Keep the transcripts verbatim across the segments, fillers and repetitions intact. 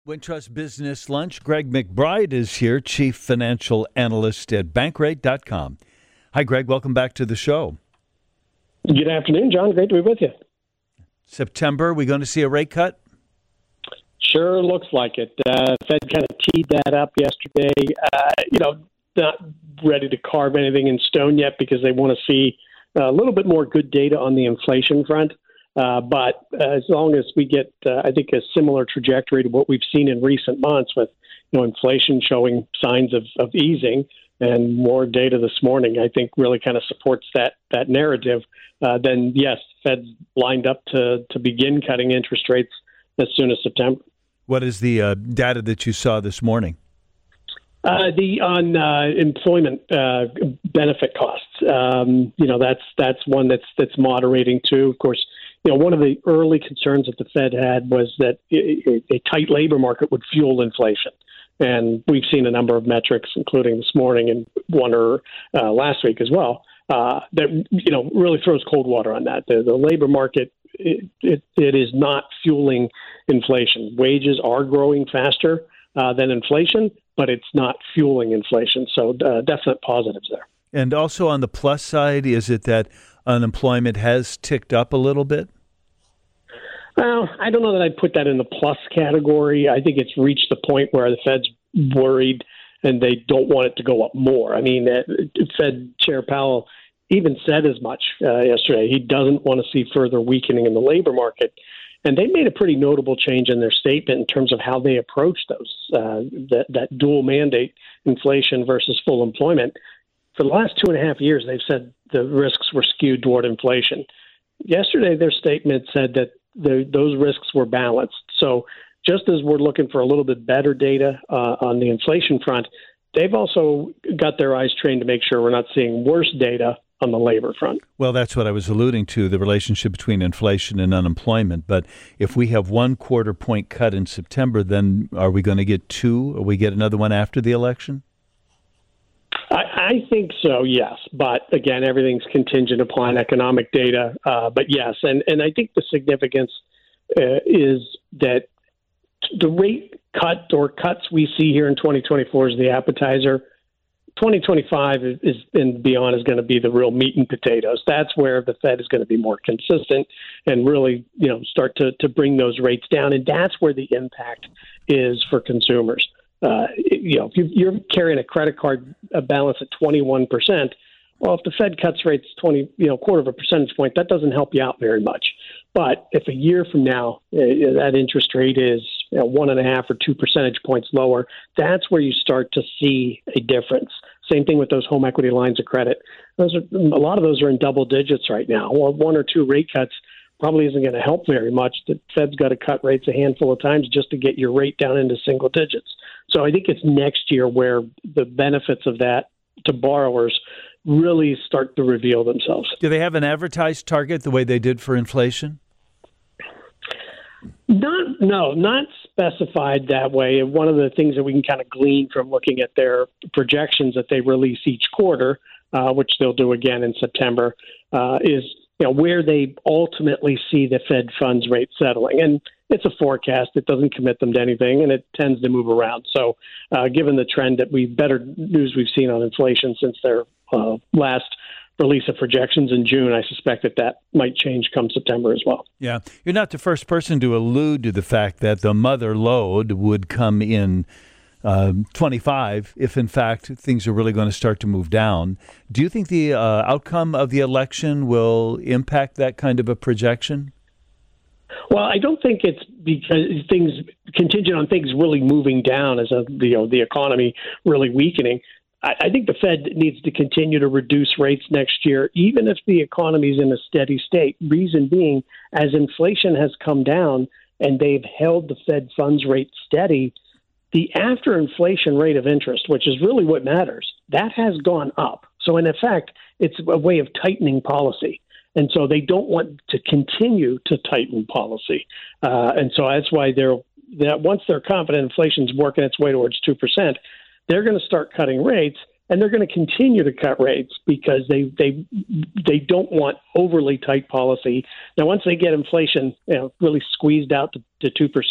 Wintrust Business Lunch. Greg McBride is here, Chief Financial Analyst at Bankrate dot com. Hi, Greg. Welcome back to the show. Good afternoon, John. Great to be with you. September, we going to see a rate cut? Sure looks like it. Uh, Fed kind of teed that up yesterday. Uh, you know, not ready to carve anything in stone yet because they want to see a little bit more good data on the inflation front. Uh, but uh, as long as we get, uh, I think, a similar trajectory to what we've seen in recent months with, you know, inflation showing signs of, of easing and more data this morning, I think really kind of supports that that narrative. Uh, then, yes, Fed's lined up to, to begin cutting interest rates as soon as September. What is the uh, data that you saw this morning? Uh, the on uh, employment uh, benefit costs. Um, you know, that's that's one that's that's moderating too. Of course, you know, one of the early concerns that the Fed had was that a, a tight labor market would fuel inflation. And we've seen a number of metrics, including this morning and one or uh, last week as well, uh, that, you know, really throws cold water on that. The, the labor market, it, it, it is not fueling inflation. Wages are growing faster uh, than inflation, but it's not fueling inflation. So uh, definite positives there. And also on the plus side, is it that unemployment has ticked up a little bit? Well, I don't know that I'd put that in the plus category. I think it's reached the point where the Fed's worried and they don't want it to go up more. I mean, uh, Fed Chair Powell even said as much uh, yesterday. He doesn't want to see further weakening in the labor market. And they made a pretty notable change in their statement in terms of how they approach those, uh, that, that dual mandate, inflation versus full employment. For the last two and a half years, they've said the risks were skewed toward inflation. Yesterday, their statement said that the, those risks were balanced. So just as we're looking for a little bit better data uh, on the inflation front, they've also got their eyes trained to make sure we're not seeing worse data on the labor front. Well, that's what I was alluding to, the relationship between inflation and unemployment. But if we have one quarter point cut in September, then are we going to get two? Or we get another one after the election? I, I think so, yes. But again, everything's contingent upon economic data. Uh, but yes, and, and I think the significance uh, is that the rate cut or cuts we see here in twenty twenty-four is the appetizer. twenty twenty-five is, is and beyond is going to be the real meat and potatoes. That's where the Fed is going to be more consistent and really, you know, start to, to bring those rates down. And that's where the impact is for consumers. Uh, you know, if you're carrying a credit card a balance at twenty-one percent, well, if the Fed cuts rates twenty, you know, quarter of a percentage point, that doesn't help you out very much. But if a year from now uh, that interest rate is, you know, one and a half or two percentage points lower, that's where you start to see a difference. Same thing with those home equity lines of credit. Those are, a lot of those are in double digits right now. Well, one or two rate cuts probably isn't going to help very much. The Fed's got to cut rates a handful of times just to get your rate down into single digits. So I think it's next year where the benefits of that to borrowers really start to reveal themselves. Do they have an advertised target the way they did for inflation? Not, no, not specified that way. One of the things that we can kind of glean from looking at their projections that they release each quarter, uh, which they'll do again in September, uh, is you know where they ultimately see the Fed funds rate settling. And it's a forecast. It doesn't commit them to anything, and it tends to move around. So uh, given the trend that we better news we've seen on inflation since their uh, last release of projections in June, I suspect that that might change come September as well. Yeah. You're not the first person to allude to the fact that the mother load would come in uh, twenty-five if, in fact, things are really going to start to move down. Do you think the uh, outcome of the election will impact that kind of a projection? Well, I don't think it's because things contingent on things really moving down as a, you know, the economy really weakening. I, I think the Fed needs to continue to reduce rates next year, even if the economy is in a steady state. Reason being, as inflation has come down and they've held the Fed funds rate steady, the after inflation rate of interest, which is really what matters, that has gone up. So in effect, it's a way of tightening policy. And so they don't want to continue to tighten policy. Uh, and so that's why they're that once they're confident inflation's working its way towards two percent, they're going to start cutting rates, and they're going to continue to cut rates because they they they don't want overly tight policy. Now, once they get inflation, you know, really squeezed out to, to two percent,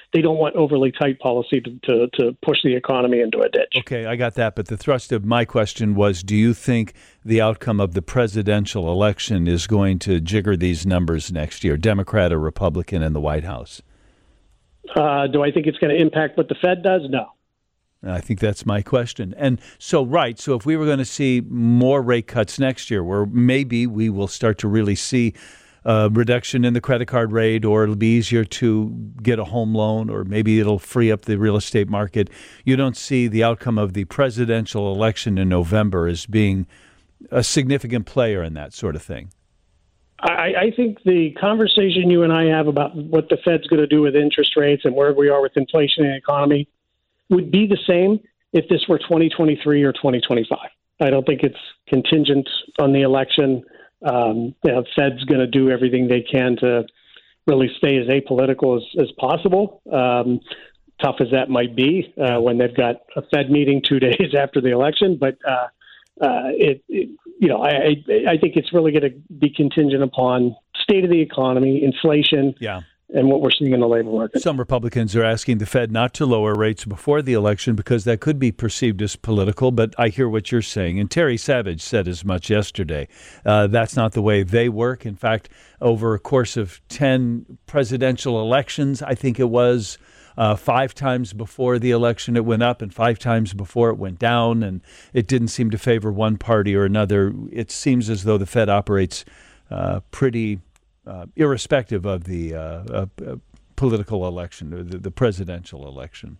they don't want overly tight policy to, to, to push the economy into a ditch. Okay, I got that. But the thrust of my question was, do you think the outcome of the presidential election is going to jigger these numbers next year, Democrat or Republican in the White House? Uh, do I think it's going to impact what the Fed does? No. I think that's my question. And so, right, so if we were going to see more rate cuts next year, where maybe we will start to really see a reduction in the credit card rate, or it'll be easier to get a home loan, or maybe it'll free up the real estate market, you don't see the outcome of the presidential election in November as being a significant player in that sort of thing. I, I think the conversation you and I have about what the Fed's going to do with interest rates and where we are with inflation and the economy would be the same if this were twenty twenty-three or twenty twenty-five. I don't think it's contingent on the election. Um, you know, Fed's going to do everything they can to really stay as apolitical as, as possible, um, tough as that might be uh, when they've got a Fed meeting two days after the election. But uh, uh, it, it, you know, I, I think it's really going to be contingent upon state of the economy, inflation, yeah. and what we're seeing in the labor market. Some Republicans are asking the Fed not to lower rates before the election because that could be perceived as political, but I hear what you're saying. And Terry Savage said as much yesterday. Uh, that's not the way they work. In fact, over a course of ten presidential elections, I think it was, uh, five times before the election it went up and five times before it went down, and it didn't seem to favor one party or another. It seems as though the Fed operates uh, pretty Uh, irrespective of the uh, uh, uh, political election or the, the presidential election.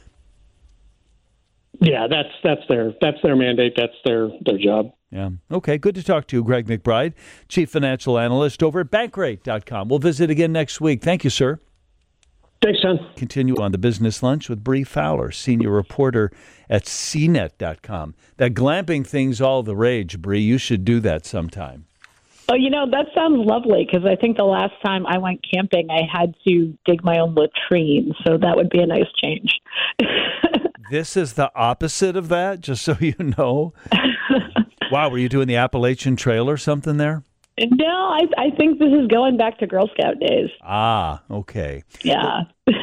Yeah, that's that's their that's their mandate. That's their their job. Yeah. Okay. Good to talk to you, Greg McBride, Chief Financial Analyst over at Bankrate dot com. We'll visit again next week. Thank you, sir. Thanks, John. Continue on the Business Lunch with Bree Fowler, senior reporter at C net dot com. That glamping thing's all the rage, Bree. You should do that sometime. Oh, you know, that sounds lovely because I think the last time I went camping, I had to dig my own latrine. So that would be a nice change. This is the opposite of that, just so you know. Wow, were you doing the Appalachian Trail or something there? No, I, I think this is going back to Girl Scout days. Ah, okay. Yeah.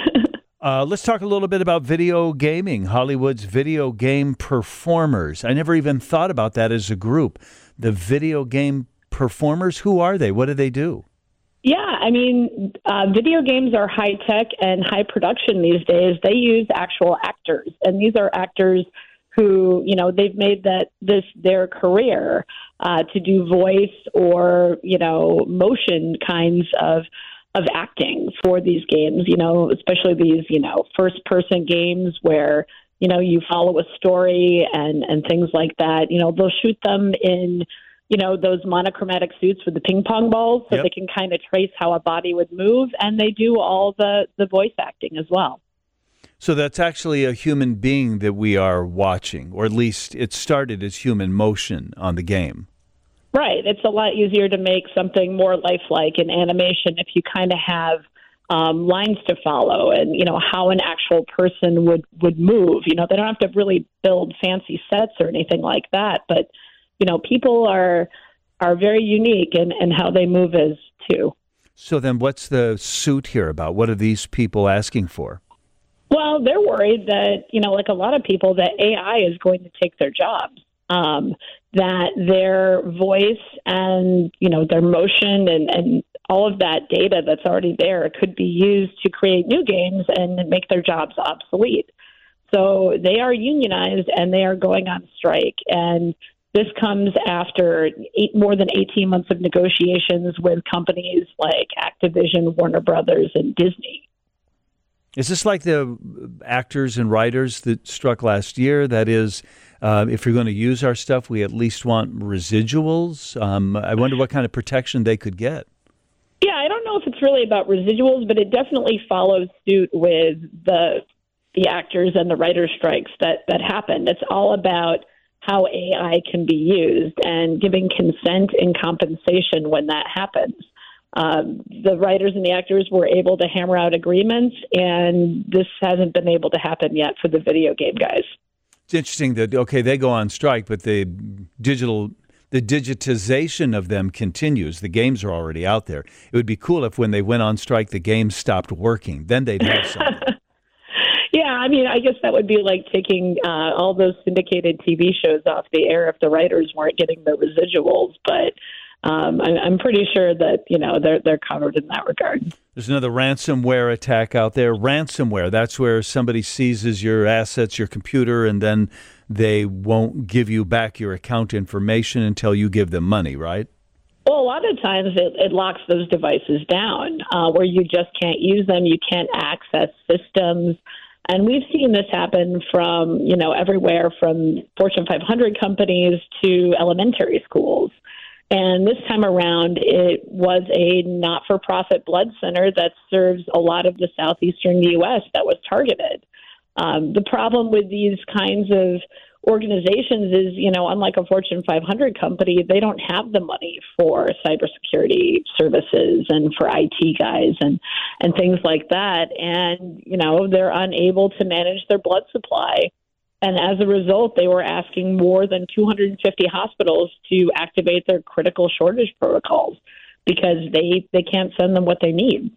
Uh, let's talk a little bit about video gaming, Hollywood's video game performers. I never even thought about that as a group. The video game performers, who are they? What do they do? Yeah, I mean, uh, video games are high tech and high production these days. They use actual actors, and these are actors who, you know, they've made that this their career uh, to do voice or, you know, motion kinds of of acting for these games. You know, especially these, you know, first person games where, you know, you follow a story and and things like that. You know, they'll shoot them in, you know, those monochromatic suits with the ping pong balls so yep. they can kind of trace how a body would move. And they do all the, the voice acting as well. So that's actually a human being that we are watching, or at least it started as human motion on the game. Right. It's a lot easier to make something more lifelike in animation if you kind of have um, lines to follow and, you know, how an actual person would, would move. You know, they don't have to really build fancy sets or anything like that, but you know, people are are very unique in, in how they move as too. So then what's the suit here about? What are these people asking for? Well, they're worried that, you know, like a lot of people, that A I is going to take their jobs, um, that their voice and, you know, their motion and, and all of that data that's already there could be used to create new games and make their jobs obsolete. So they are unionized and they are going on strike. And this comes after eight, more than eighteen months of negotiations with companies like Activision, Warner Brothers, and Disney. Is this like the actors and writers that struck last year? That is, uh, if you're going to use our stuff, we at least want residuals. Um, I wonder what kind of protection they could get. Yeah, I don't know if it's really about residuals, but it definitely follows suit with the the actors and the writers' strikes that, that happened. It's all about how A I can be used and giving consent and compensation when that happens. Um, the writers and the actors were able to hammer out agreements, and this hasn't been able to happen yet for the video game guys. It's interesting that, okay, they go on strike, but the digital, the digitization of them continues. The games are already out there. It would be cool if when they went on strike, the games stopped working. Then they'd have something. Yeah, I mean, I guess that would be like taking uh, all those syndicated T V shows off the air if the writers weren't getting the residuals. But um, I, I'm pretty sure that, you know, they're they're covered in that regard. There's another ransomware attack out there. Ransomware, that's where somebody seizes your assets, your computer, and then they won't give you back your account information until you give them money, right? Well, a lot of times it, it locks those devices down uh, where you just can't use them. You can't access systems. And we've seen this happen from, you know, everywhere from Fortune five hundred companies to elementary schools. And this time around, it was a not-for-profit blood center that serves a lot of the southeastern U S that was targeted. Um, the problem with these kinds of organizations is, you know, unlike a Fortune five hundred company, they don't have the money for cybersecurity services and for I T guys and, and things like that. And, you know, they're unable to manage their blood supply. And as a result, they were asking more than two hundred fifty hospitals to activate their critical shortage protocols because they, they can't send them what they need.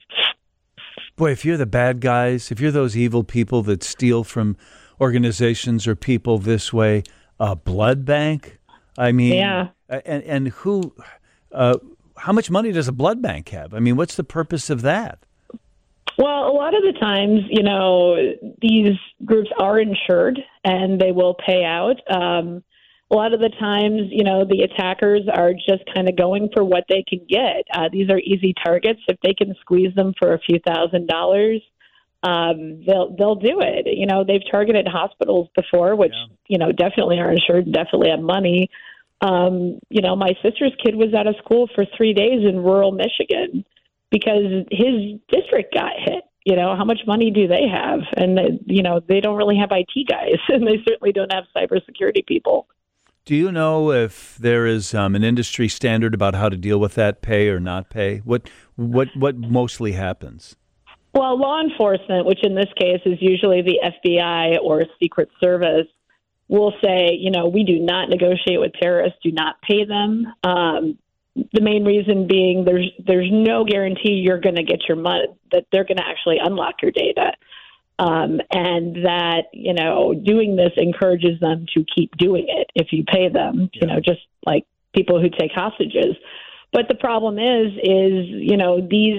Boy, if you're the bad guys, if you're those evil people that steal from organizations or people this way, a blood bank, I mean, yeah. and, and who, uh, how much money does a blood bank have? I mean, what's the purpose of that? Well, a lot of the times, you know, these groups are insured and they will pay out. Um, a lot of the times, you know, the attackers are just kind of going for what they can get. Uh, these are easy targets. If they can squeeze them for a few thousand dollars, um, they'll they'll do it. You know, they've targeted hospitals before, which, yeah. you know, definitely are insured, definitely have money. Um, you know, my sister's kid was out of school for three days in rural Michigan because his district got hit. You know, how much money do they have? And, you know, they don't really have I T guys, and they certainly don't have cybersecurity people. Do you know if there is um, an industry standard about how to deal with that, pay or not pay? What what what mostly happens? Well, law enforcement, which in this case is usually the F B I or Secret Service, will say, you know, we do not negotiate with terrorists, do not pay them. Um, the main reason being there's there's no guarantee you're going to get your money, that they're going to actually unlock your data. Um, and that, you know, doing this encourages them to keep doing it if you pay them, yeah. you know, just like people who take hostages. But the problem is, is, you know, these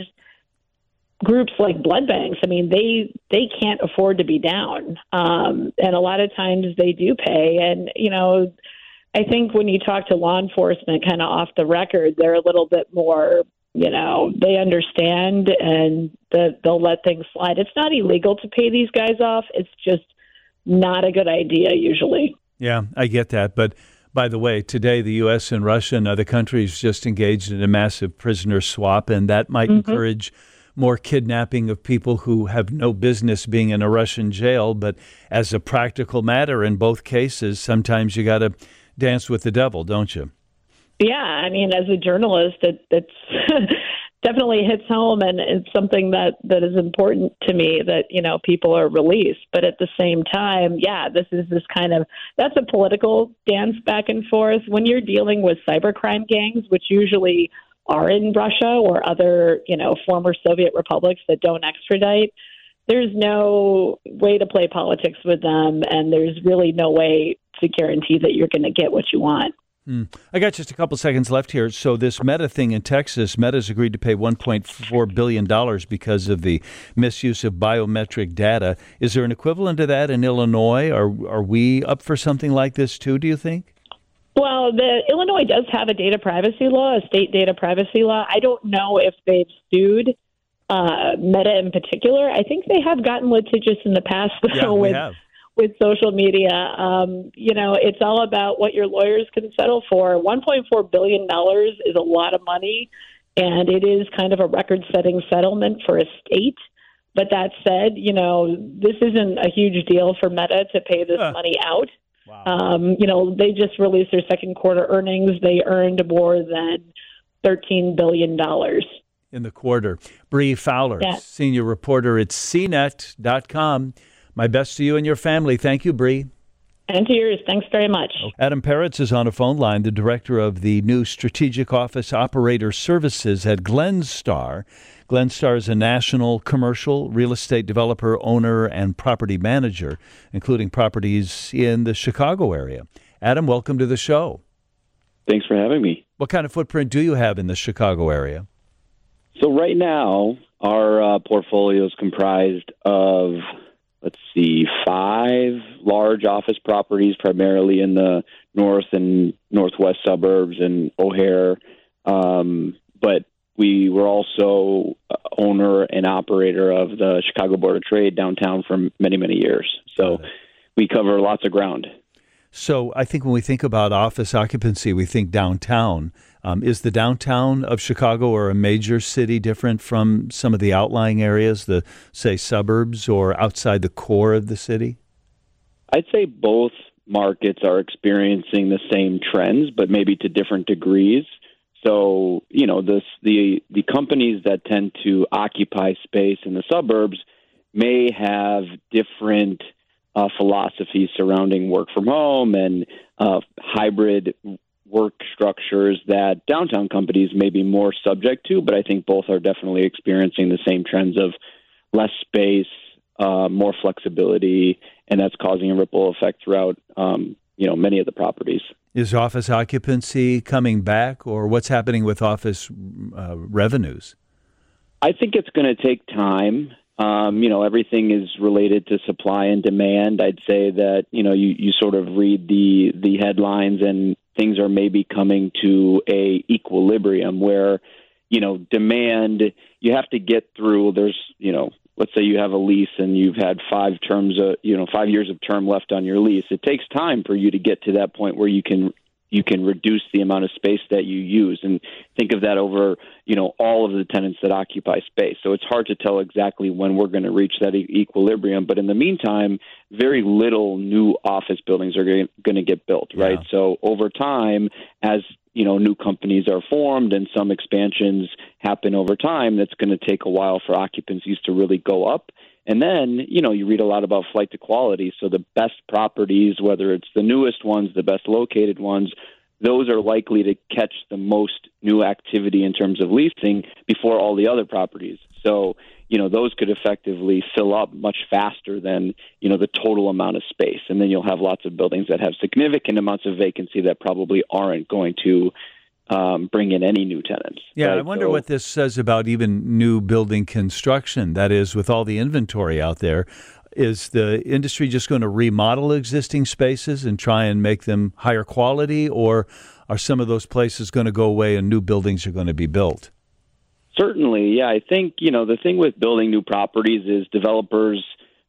groups like blood banks, I mean, they they can't afford to be down. Um, and a lot of times they do pay. And, you know, I think when you talk to law enforcement kind of off the record, they're a little bit more, you know, they understand and the, they'll let things slide. It's not illegal to pay these guys off. It's just not a good idea usually. Yeah, I get that. But by the way, today the U S and Russia and other countries just engaged in a massive prisoner swap, and that might mm-hmm. encourage more kidnapping of people who have no business being in a Russian jail. But as a practical matter, in both cases, sometimes you got to dance with the devil, don't you? Yeah, I mean, as a journalist, it it's definitely hits home, and it's something that, that is important to me that, you know, people are released. But at the same time, yeah, this is this kind of, that's a political dance back and forth. When you're dealing with cybercrime gangs, which usually are in Russia or other, you know, former Soviet republics that don't extradite, there's no way to play politics with them, and there's really no way to guarantee that you're going to get what you want. Mm. I got just a couple seconds left here. So this Meta thing in Texas, Meta's agreed to pay one point four billion dollars because of the misuse of biometric data. Is there an equivalent to that in Illinois? Are are we up for something like this too, do you think? Well, the Illinois does have a data privacy law, a state data privacy law. I don't know if they've sued uh, Meta in particular. I think they have gotten litigious in the past, though, yeah, we with have. with social media. Um, you know, it's all about what your lawyers can settle for. one point four billion dollars is a lot of money, and it is kind of a record-setting settlement for a state. But that said, you know, this isn't a huge deal for Meta to pay this uh, money out. Wow. Um, you know, they just released their second quarter earnings. They earned more than thirteen billion dollars. In the quarter. Bree Fowler, yeah. senior reporter at C net dot com. My best to you and your family. Thank you, Bree. And to yours. Thanks very much. Adam Peretz is on a phone line, the director of the new Strategic Office Operator Services at Glenstar. Glenstar is a national commercial real estate developer, owner, and property manager, including properties in the Chicago area. Adam, welcome to the show. Thanks for having me. What kind of footprint do you have in the Chicago area? So right now, our uh, portfolio is comprised of, let's see, five large office properties, primarily in the north and northwest suburbs and O'Hare. Um, but we were also owner and operator of the Chicago Board of Trade downtown for many, many years. So we cover lots of ground. So I think when we think about office occupancy, we think downtown. Um, is the downtown of Chicago or a major city different from some of the outlying areas, the, say, suburbs or outside the core of the city? I'd say both markets are experiencing the same trends, but maybe to different degrees. So, you know, this, the the companies that tend to occupy space in the suburbs may have different uh, philosophies surrounding work from home and uh, hybrid work structures that downtown companies may be more subject to, but I think both are definitely experiencing the same trends of less space, uh, more flexibility, and that's causing a ripple effect throughout, um, you know, many of the properties. Is office occupancy coming back, or what's happening with office uh, revenues? I think it's going to take time. Um, you know, everything is related to supply and demand. I'd say that, you know, you, you sort of read the the headlines and things are maybe coming to a equilibrium where, you know, demand, you have to get through, there's, you know, let's say you have a lease and you've had five terms, of, you know, five years of term left on your lease. It takes time for you to get to that point where you can you can reduce the amount of space that you use, and think of that over, you know, all of the tenants that occupy space. So it's hard to tell exactly when we're going to reach that e- equilibrium. But in the meantime, very little new office buildings are going to get built, right? Yeah. So over time, as you know, new companies are formed and some expansions happen over time, that's going to take a while for occupancies to really go up. And then, you know, you read a lot about flight to quality. So the best properties, whether it's the newest ones, the best located ones, those are likely to catch the most new activity in terms of leasing before all the other properties. So, you know, those could effectively fill up much faster than, you know, the total amount of space. And then you'll have lots of buildings that have significant amounts of vacancy that probably aren't going to um, bring in any new tenants. Yeah, right? I wonder so, what this says about even new building construction. That is, with all the inventory out there, is the industry just going to remodel existing spaces and try and make them higher quality, or are some of those places going to go away and new buildings are going to be built? Certainly, yeah. I think, you know, the thing with building new properties is developers,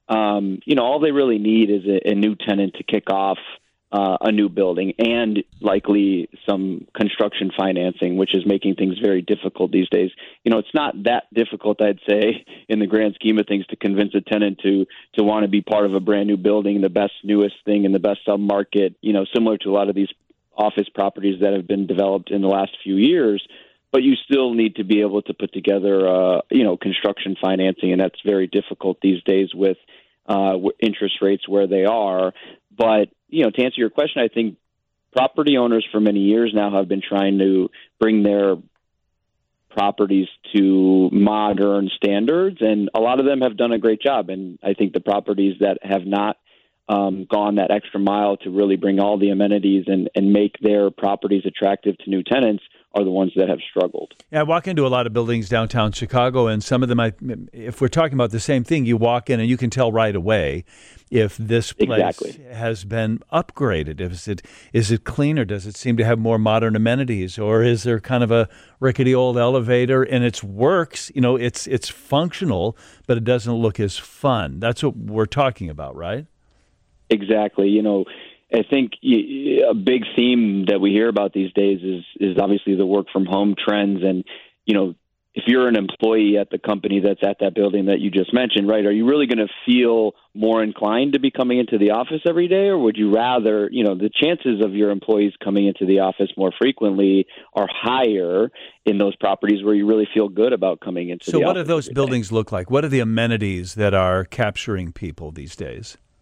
um, you know, all they really need is a, a new tenant to kick off uh, a new building, and likely some construction financing, which is making things very difficult these days. You know, it's not that difficult, I'd say, in the grand scheme of things, to convince a tenant to to want to be part of a brand new building, the best, newest thing in the best submarket, you know, similar to a lot of these office properties that have been developed in the last few years. But you still need to be able to put together, uh, you know, construction financing, and that's very difficult these days with uh, interest rates where they are. But, you know, to answer your question, I think property owners for many years now have been trying to bring their properties to modern standards, and a lot of them have done a great job. And I think the properties that have not um, gone that extra mile to really bring all the amenities and, and make their properties attractive to new tenants are the ones that have struggled. Yeah, I walk into a lot of buildings downtown Chicago, and some of them, I, if we're talking about the same thing, you walk in and you can tell right away if this place exactly. has been upgraded. Is it is it cleaner? Does it seem to have more modern amenities, or is there kind of a rickety old elevator and it works? You know, it's it's functional, but it doesn't look as fun. That's what we're talking about, right? Exactly. You know, I think a big theme that we hear about these days is is obviously the work from home trends. And, you know, if you're an employee at the company that's at that building that you just mentioned, right, are you really going to feel more inclined to be coming into the office every day? Or would you rather, you know, the chances of your employees coming into the office more frequently are higher in those properties where you really feel good about coming into so the office. So what do those buildings look like? What are the amenities that are capturing people these days?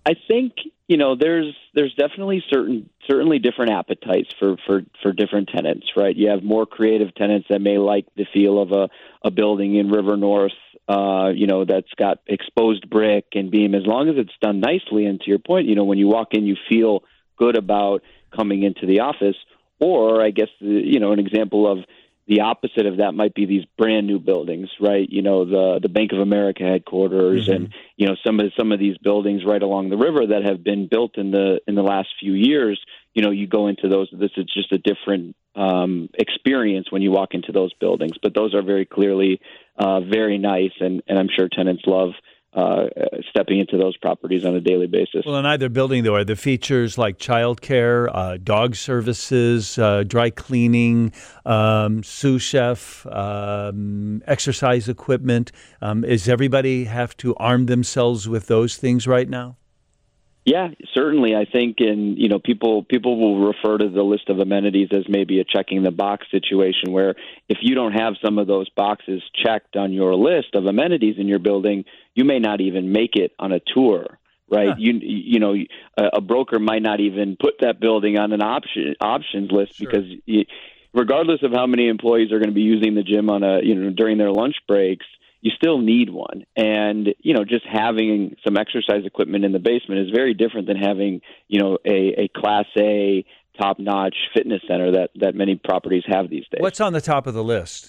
I think, you know, there's there's definitely certain certainly different appetites for, for, for different tenants, right? You have more creative tenants that may like the feel of a, a building in River North, uh, you know, that's got exposed brick and beam, as long as it's done nicely. And to your point, you know, when you walk in, you feel good about coming into the office. Or I guess, you know, an example of the opposite of that might be these brand new buildings, right? You know, the the Bank of America headquarters, mm-hmm. and you know some of some of these buildings right along the river that have been built in the in the last few years. You know, you go into those. This is just a different um, experience when you walk into those buildings. But those are very clearly uh, very nice, and, and I'm sure tenants love Uh, stepping into those properties on a daily basis. Well, in either building, though, are the features like childcare, uh, dog services, uh, dry cleaning, um, sous chef, um, exercise equipment. Um, is everybody have to arm themselves with those things right now? Yeah, certainly. I think, and you know, people people will refer to the list of amenities as maybe a checking the box situation, where if you don't have some of those boxes checked on your list of amenities in your building, you may not even make it on a tour, right? Huh. You you know, a, a broker might not even put that building on an option options list. Sure. Because you, regardless of how many employees are going to be using the gym on a you know during their lunch breaks, you still need one. And, you know, just having some exercise equipment in the basement is very different than having, you know, a, a Class A top-notch fitness center that, that many properties have these days. What's on the top of the list?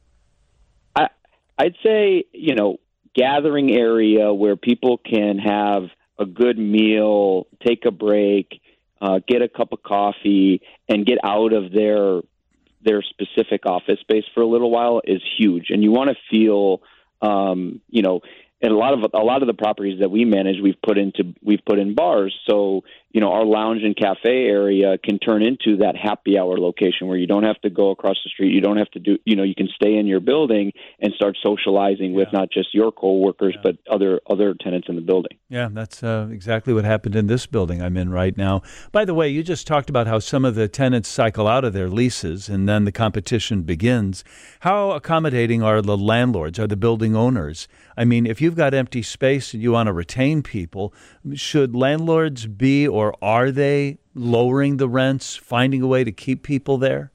I, I'd say, you know, gathering area where people can have a good meal, take a break, uh, get a cup of coffee, and get out of their their specific office space for a little while is huge. And you want to feel Um, you know, and a lot of a lot of the properties that we manage, we've put into we've put in bars. So you know, our lounge and cafe area can turn into that happy hour location where you don't have to go across the street. You don't have to do. You know, you can stay in your building and start socializing yeah. with not just your coworkers, yeah. but other other tenants in the building. Yeah, that's uh, exactly what happened in this building I'm in right now. By the way, you just talked about how some of the tenants cycle out of their leases and then the competition begins. How accommodating are the landlords, are the building owners? I mean, if you've got empty space and you want to retain people, should landlords be, or are they lowering the rents, finding a way to keep people there?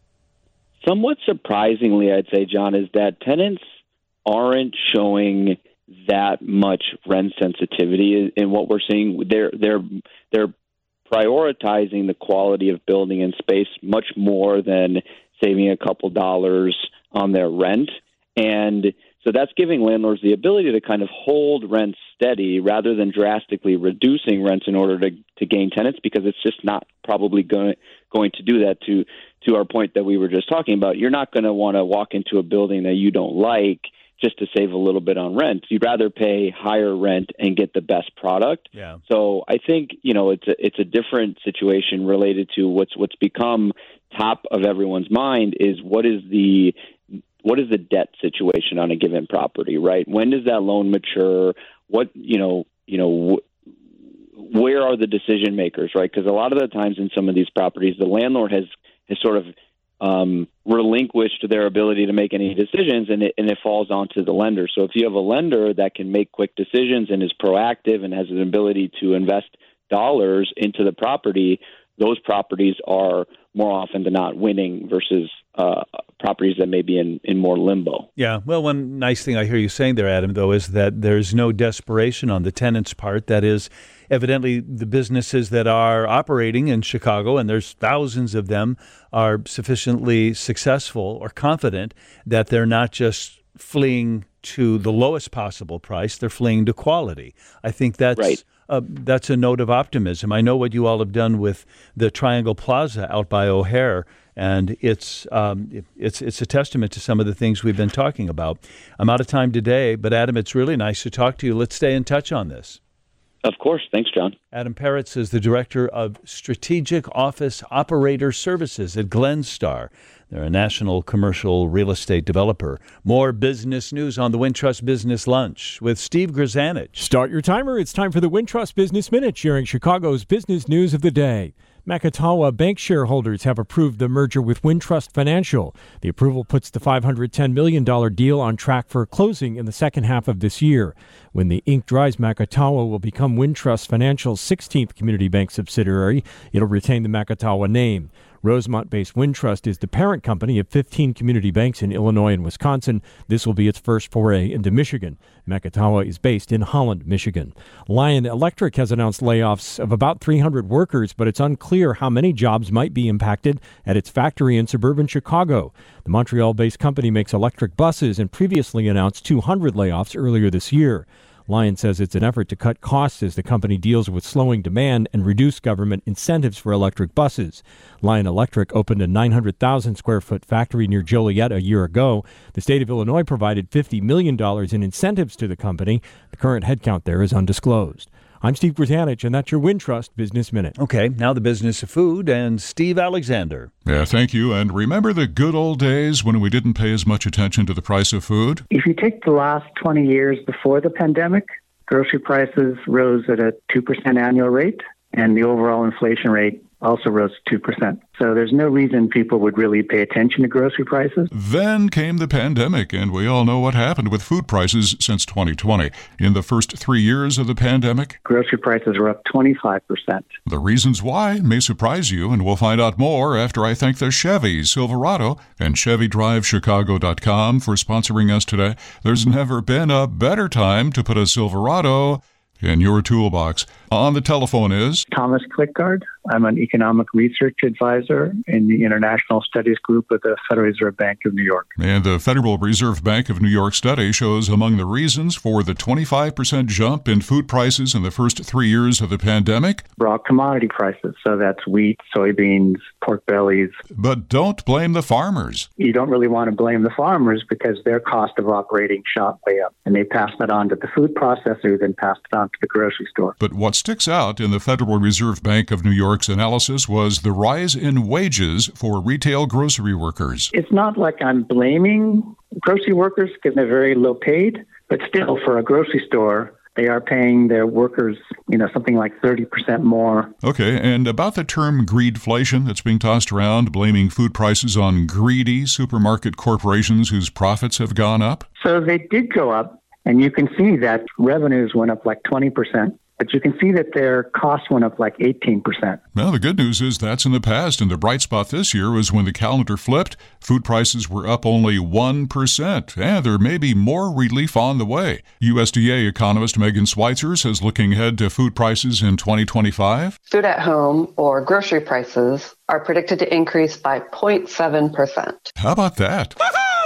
Somewhat surprisingly, I'd say, John, is that tenants aren't showing that much rent sensitivity in what we're seeing. They're they're they're prioritizing the quality of building and space much more than saving a couple dollars on their rent. And so that's giving landlords the ability to kind of hold rents steady rather than drastically reducing rents in order to, to gain tenants, because it's just not probably going, going to do that. To to our point that we were just talking about, you're not going to want to walk into a building that you don't like just to save a little bit on rent. You'd rather pay higher rent and get the best product. Yeah. So I think, you know, it's a, it's a different situation related to what's what's become top of everyone's mind is what is the what is the debt situation on a given property, right? When does that loan mature? What, you know, you know, wh- where are the decision makers, right? Because a lot of the times in some of these properties, the landlord has, has sort of um, relinquished their ability to make any decisions, and it, and it falls onto the lender. So if you have a lender that can make quick decisions and is proactive and has an ability to invest dollars into the property, those properties are more often than not winning versus uh, properties that may be in, in more limbo. Yeah. Well, one nice thing I hear you saying there, Adam, though, is that there's no desperation on the tenant's part. That is, evidently the businesses that are operating in Chicago, and there's thousands of them, are sufficiently successful or confident that they're not just fleeing to the lowest possible price, they're fleeing to quality. I think that's right. Uh, that's a note of optimism. I know what you all have done with the Triangle Plaza out by O'Hare, and it's um, it, it's it's a testament to some of the things we've been talking about. I'm out of time today, but Adam, it's really nice to talk to you. Let's stay in touch on this. Of course. Thanks, John. Adam Peretz is the Director of Strategic Office Operator Services at Glenstar. They're a national commercial real estate developer. More business news on the Wintrust Business Lunch with Steve Grzanich. Start your timer. It's time for the Wintrust Business Minute, sharing Chicago's business news of the day. Macatawa Bank shareholders have approved the merger with Wintrust Financial. The approval puts the five hundred ten million dollars deal on track for closing in the second half of this year. When the ink dries, Macatawa will become Wintrust Financial's sixteenth community bank subsidiary. It'll retain the Macatawa name. Rosemont-based Wintrust is the parent company of fifteen community banks in Illinois and Wisconsin. This will be its first foray into Michigan. Macatawa is based in Holland, Michigan. Lion Electric has announced layoffs of about three hundred workers, but it's unclear how many jobs might be impacted at its factory in suburban Chicago. The Montreal-based company makes electric buses and previously announced two hundred layoffs earlier this year. Lion says it's an effort to cut costs as the company deals with slowing demand and reduce government incentives for electric buses. Lion Electric opened a nine hundred thousand square foot factory near Joliet a year ago. The state of Illinois provided fifty million dollars in incentives to the company. The current headcount there is undisclosed. I'm Steve Grzanich, and that's your Wintrust Business Minute. Okay, now the business of food and Steve Alexander. Yeah, thank you. And remember the good old days when we didn't pay as much attention to the price of food? If you take the last twenty years before the pandemic, grocery prices rose at a two percent annual rate, and the overall inflation rate also rose two percent. So there's no reason people would really pay attention to grocery prices. Then came the pandemic, and we all know what happened with food prices since twenty twenty. In the first three years of the pandemic, grocery prices were up twenty-five percent. The reasons why may surprise you, and we'll find out more after I thank the Chevy Silverado and Chevy Drive Chicago dot com for sponsoring us today. There's never been a better time to put a Silverado in your toolbox. On the telephone is Thomas Klickgard. I'm an economic research advisor in the International Studies Group of the Federal Reserve Bank of New York. And the Federal Reserve Bank of New York study shows among the reasons for the twenty-five percent jump in food prices in the first three years of the pandemic, raw commodity prices. So that's wheat, soybeans, pork bellies. But don't blame the farmers. You don't really want to blame the farmers because their cost of operating shot way up. And they pass that on to the food processor, then pass it on to the grocery store. But what sticks out in the Federal Reserve Bank of New York's analysis was the rise in wages for retail grocery workers. It's not like I'm blaming grocery workers because they're very low paid, but still for a grocery store, they are paying their workers, you know, something like thirty percent more. Okay, and about the term greedflation that's being tossed around, blaming food prices on greedy supermarket corporations whose profits have gone up? So they did go up, and you can see that revenues went up like twenty percent. But you can see that their costs went up like eighteen percent. Well, the good news is that's in the past, and the bright spot this year was when the calendar flipped, food prices were up only one percent, and there may be more relief on the way. U S D A economist Megan Schweitzer says looking ahead to food prices in twenty twenty-five, food at home or grocery prices are predicted to increase by zero point seven percent. How about that?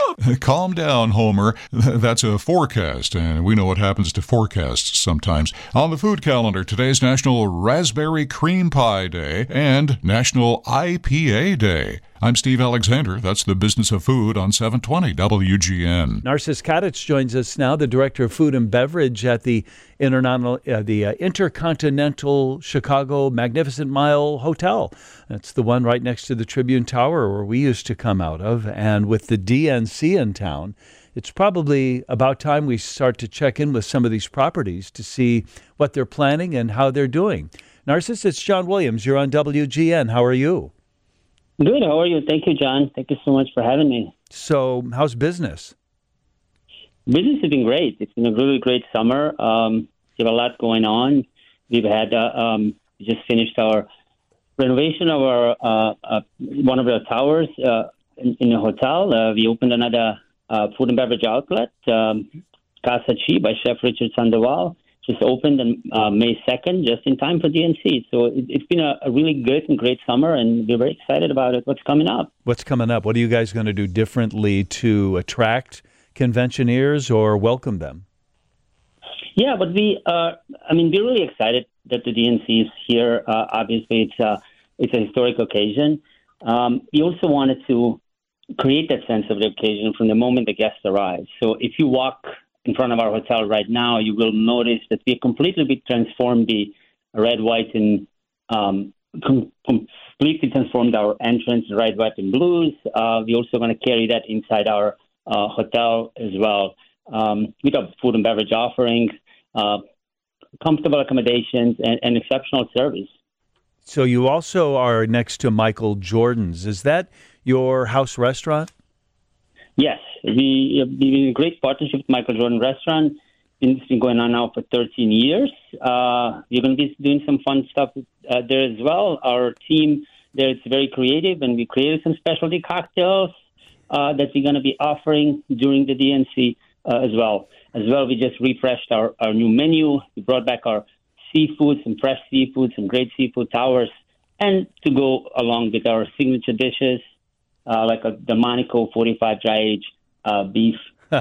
Calm down, Homer. That's a forecast, and we know what happens to forecasts sometimes. On the food calendar, today's National Raspberry Cream Pie Day and National I P A Day. I'm Steve Alexander. That's the Business of Food on seven twenty W G N. Narcissus Kadich joins us now, the Director of Food and Beverage at the Intercontinental, uh, the uh, Intercontinental Chicago Magnificent Mile Hotel. That's the one right next to the Tribune Tower where we used to come out of. And with the D N C in town, it's probably about time we start to check in with some of these properties to see what they're planning and how they're doing. Narcissus, it's John Williams. You're on W G N. How are you? Good. How are you? Thank you, John. Thank you so much for having me. So how's business? Business has been great. It's been a really great summer. Um, we have a lot going on. We've had uh, um, we just finished our renovation of our uh, uh, one of our towers uh, in, in the hotel. Uh, we opened another uh, food and beverage outlet, um, Casa Chi by Chef Richard Sandoval. Just opened on uh, May second, just in time for D N C. So it, it's been a, a really good and great summer, and we're very excited about it. What's coming up? What's coming up? What are you guys going to do differently to attract conventioneers or welcome them? Yeah, but we, uh, I mean, we're really excited that the D N C is here. Uh, obviously, it's a, it's a historic occasion. Um, we also wanted to create that sense of the occasion from the moment the guests arrive. So if you walk in front of our hotel right now, you will notice that we completely transformed the red, white, and um, com- completely transformed our entrance, Red, White, and Blues. Uh, we're also going to carry that inside our uh, hotel as well. Um, with our food and beverage offerings, uh, comfortable accommodations, and, and exceptional service. So you also are next to Michael Jordan's. Is that your house restaurant? Yes, we we in a great partnership with Michael Jordan Restaurant. It's been going on now for thirteen years. Uh, we're going to be doing some fun stuff uh, there as well. Our team there is very creative, and we created some specialty cocktails uh, that we're going to be offering during the D N C uh, as well. As well, we just refreshed our, our new menu. We brought back our seafood, some fresh seafood, some great seafood towers, and to go along with our signature dishes, uh, like a Delmonico forty-five dry age uh, beef.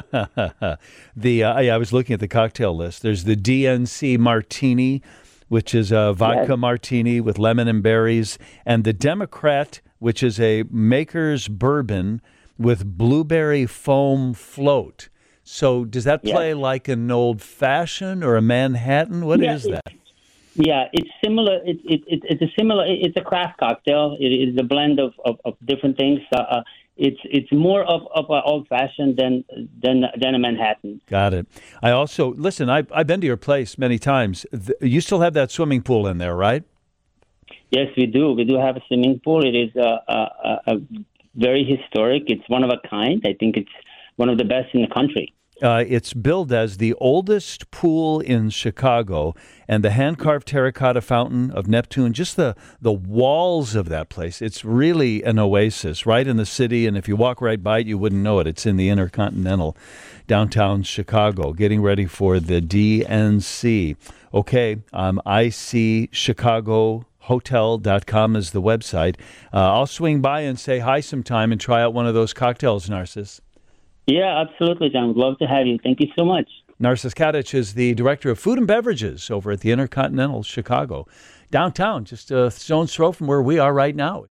the uh, I was looking at the cocktail list. There's the D N C Martini, which is a vodka yes. martini with lemon and berries, and the Democrat, which is a Maker's bourbon with blueberry foam float. So does that play yes. like an old fashioned or a Manhattan? What yeah, is that? Yeah, it's similar. It, it, it, it's a similar. It's a craft cocktail. It is a blend of, of, of different things. Uh, it's it's more of, of an old fashioned than than than a Manhattan. Got it. I also listen. I've I've been to your place many times. You still have that swimming pool in there, right? Yes, we do. We do have a swimming pool. It is a, a, a very historic. It's one of a kind. I think it's one of the best in the country. Uh, it's billed as the oldest pool in Chicago, and the hand-carved terracotta fountain of Neptune, just the, the walls of that place, it's really an oasis right in the city, and if you walk right by it, you wouldn't know it. It's in the Intercontinental, downtown Chicago, getting ready for the D N C. Okay, um, I see Chicago hotel dot com is the website. Uh, I'll swing by and say hi sometime and try out one of those cocktails, Narcis. Yeah, absolutely, John. Would love to have you. Thank you so much. Narcis Kadich is the Director of Food and Beverages over at the Intercontinental Chicago, downtown, just a stone's throw from where we are right now.